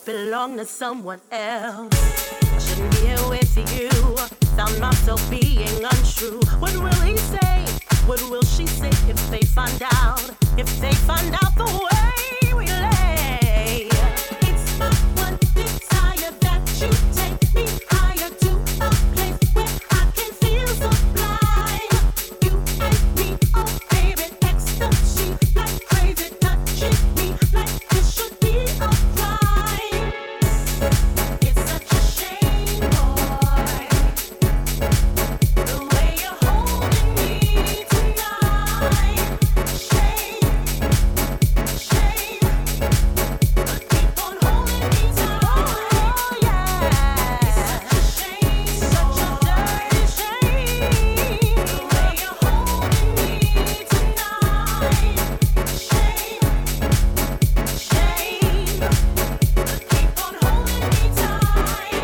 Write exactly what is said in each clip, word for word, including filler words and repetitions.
belong to someone else. I shouldn't be here with you. Found myself being untrue. What will he say? What will she say if they find out? If they find out the way we lay? It's my one desire that you take me higher to a place where I can feel sublime. You and me, oh baby, ecstasy like crazy, touching me like this should be a crime. It's such a shame, boy, the way you're holding me tonight. Shame, shame, but keep on holding me tight. Oh yeah, it's such a shame, such a dirty shame, the way you're holding me tonight. Shame, shame, but keep on holding me tight.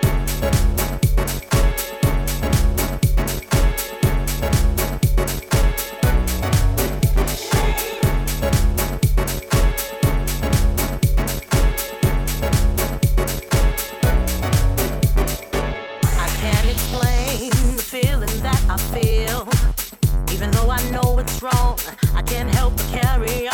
I can't explain the feeling that I feel. Even though I know it's wrong, I can't help but carry